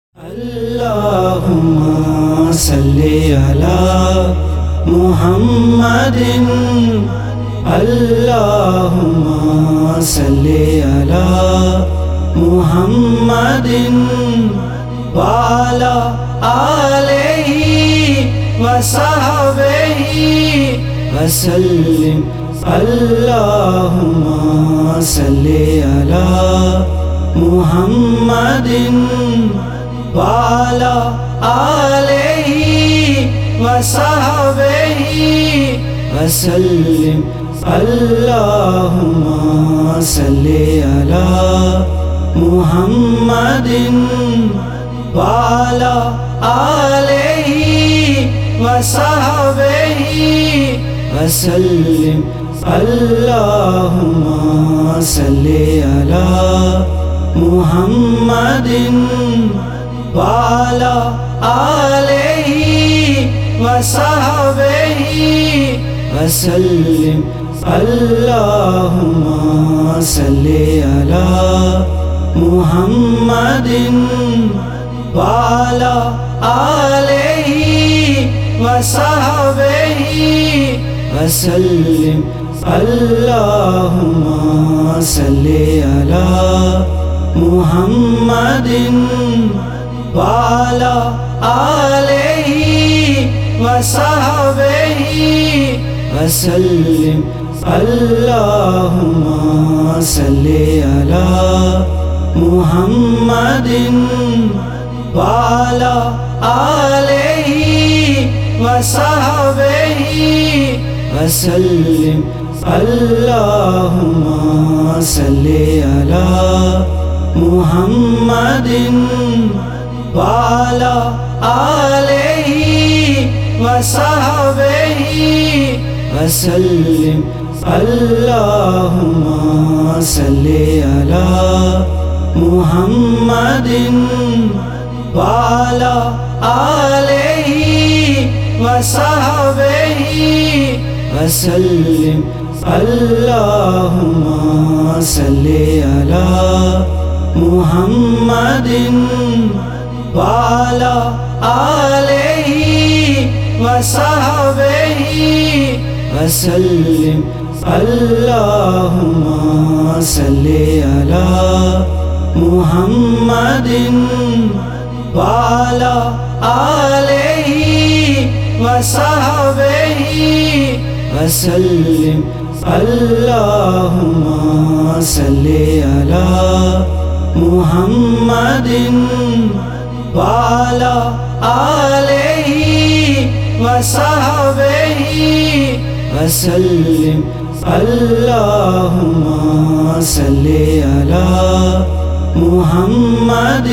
اللهم صل على محمد اللهم صل على محمد وعلى آله وصحبه وسلم اللهم صل على محمد وعلى آله وصحبه وسلم اللهم صل على محمد وعلى آله وصحبه وسلم اللهم صل على محمد وعلى آله وصحبه وسلم اللهم صل على محمد وعلى آله وصحبه وسلم اللهم صل على محمد وعلى آله وصحبه وسلم اللهم صل على محمد وعلى آله وصحبه وسلم اللهم صل على محمد وعلى آله وصحبه وسلم اللهم صل على محمد وعلى آله وصحبه وسلم اللهم صل على محمد وعلى آله وصحبه وسلم اللهم صل على محمد وعلى آله وصحبه وسلم اللهم صل على محمد وعلى آله وصحبه وسلم اللهم صل على محمد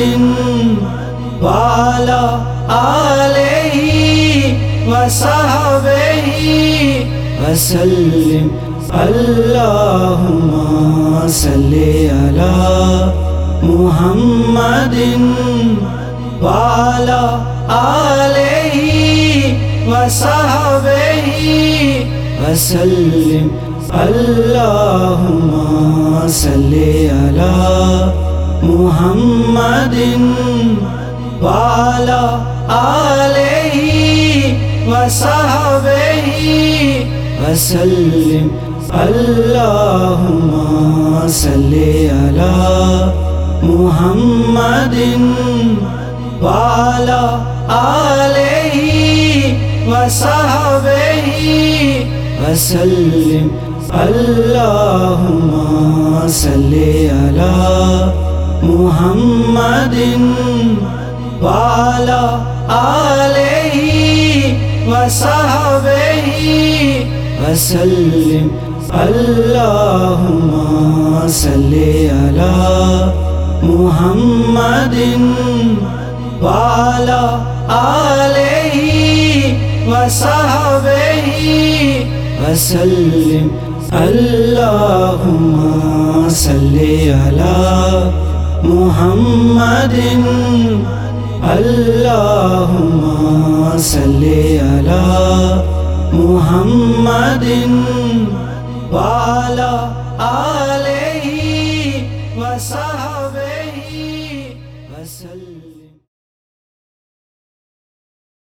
وعلى آله وصحبه وسلم اللهم صل على محمد وعلى آله وصحبه وسلم اللهم صل على محمد وعلى آله وصحبه وسلم اللهم صل على محمد وعلى آله وصحبه وسلم اللهم صل على محمد وعلى آله وصحبه وسلم اللهم صل على محمد وعلى آله وصحبه وسلم اللهم صل على محمد اللهم صل على محمد وعلى آله وصحبه وسلم.